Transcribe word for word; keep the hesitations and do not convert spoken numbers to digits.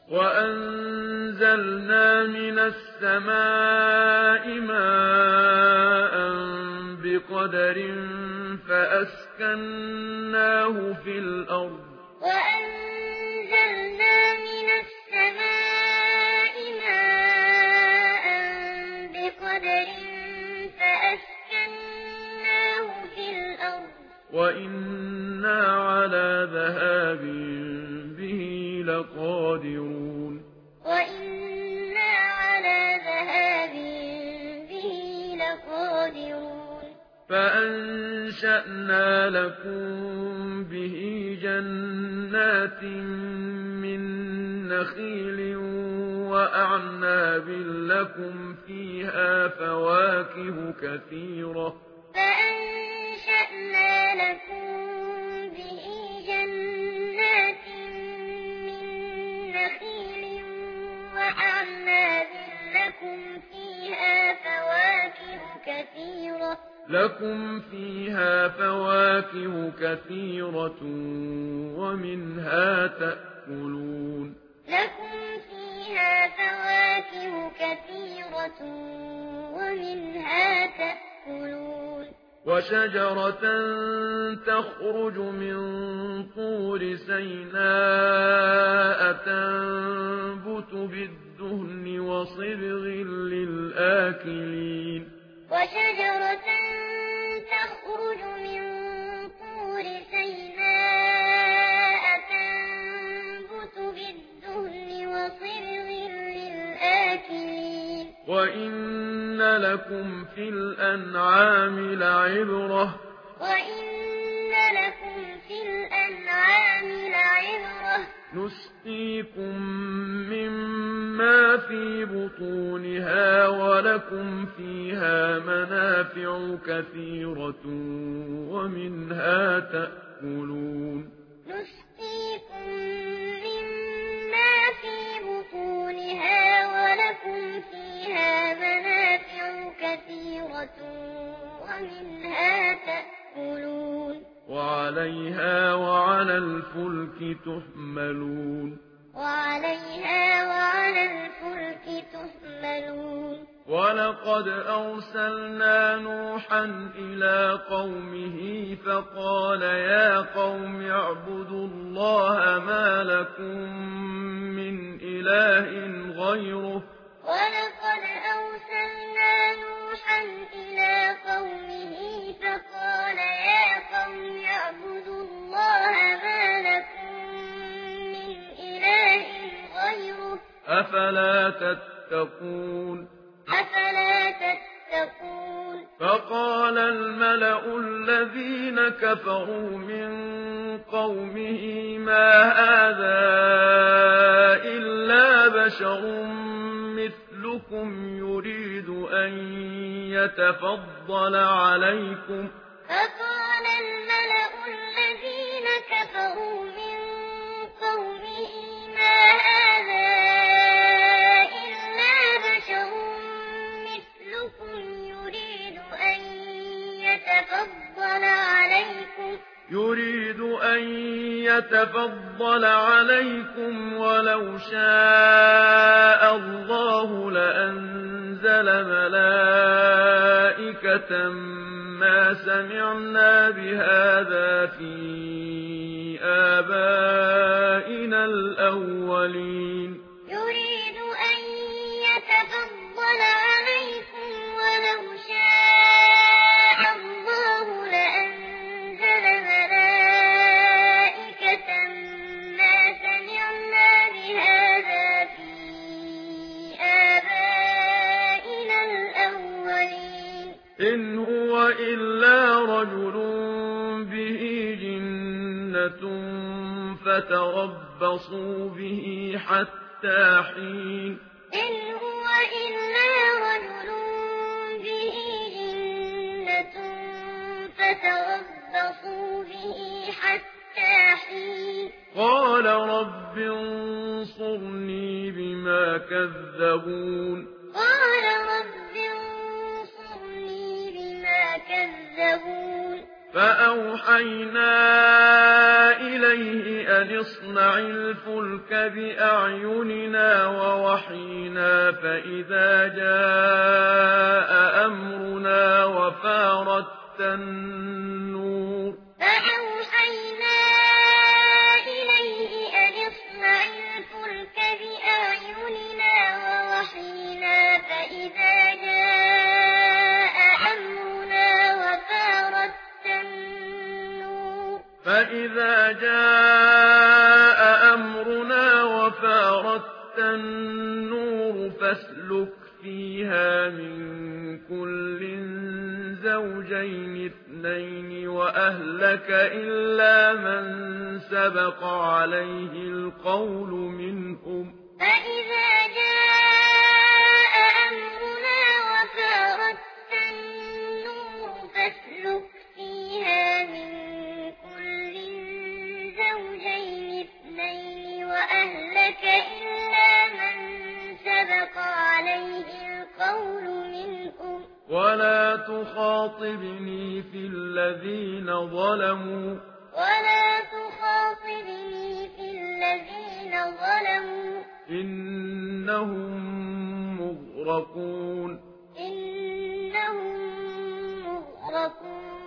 وأنزلنا من السماء ماء بقدر فأسكناه في الأرض وأنزلنا من السماء ماء بقدر فأسكناه في الأرض وإنا على ذهاب به لقادرون وإنا على ذهاب به لقادرون فأنشأنا لكم به جنات من نخيل وأعناب لكم فيها فواكه كثيرة فأنشأنا لكم به جنات من نخيل وأعناب لكم فيها فواكه كثيرة لكم فيها فواكه كثيرة ومنها تأكلون لكم فيها فواكه كثيرة ومنها تأكلون وشجرة تخرج من طور سيناء تنبت بالدهن وصبغ للآكلين وشجرة تخرج من طور سيناء تنبت بالدهن وصبغ للآكلين وإن لكم في الأنعام لعبرة وإن لكم في الأنعام لعبرة نسقيكم مما في بطونها ولكم فيها منافع كثيرة ومنها تأكلون نسقيكم مما في بطونها ولكم فيها منافع كثيرة ومنها تأكلون وعليها وعلى الفلك تحملون وعليها وعلى الفلك تحملون ولقد أرسلنا نوحا إلى قومه فقال يا قوم اعبدوا الله ما لكم من إله غيره ولقد أرسلنا نوحا إلى قومه فقال يا قوم اعبدوا الله ما لكم من إله غيره أفلا تتقون أفلا تتقون فقال الملأ الذين كفروا من قومه ما هذا إلا بشر مثلكم يريد أن يتفضل عليكم فقال الملأ الذين كفروا من قومه ما هذا إلا بشر مثلكم يريد أن يتفضل عليكم يريد أن يتفضل عليكم ولو شاء الله لأنزل ملائكة ما سمعنا بهذا في آبائنا الأولين يريد أن يتفضل عليكم ولو شاء الله لأنزل ملائكة ما سمعنا بهذا في آبائنا الأولين إن هو إلا رجل به جنة فتربصوا به حتى حين إن هو إلا رجل به جنة فتربصوا به حتى حين قال رب انصرني بما كذبون قال رب انصرني بما كذبون فأوحينا إليه أن اصنع الفلك بأعيننا ووحينا فإذا جاء أمرنا وفارت النور فأوحينا إليه أن اصنع الفلك بأعيننا ووحينا فإذا جاء أمرنا وفارت النور فإذا جاء أمرنا وفارت النور فاسلك فيها من كل زوجين اثنين وأهلك إلا من سبق عليه القول منهم فإذا جاء أمرنا وفارت النور فاسلك فيها من كل زوجين اثنين وأهلك إلا من سبق عليه القول منهم ولا تخاطبني في الذين ظلموا ولا تخاطبني في الذين ظلموا إنهم مغرقون إنهم مغرقون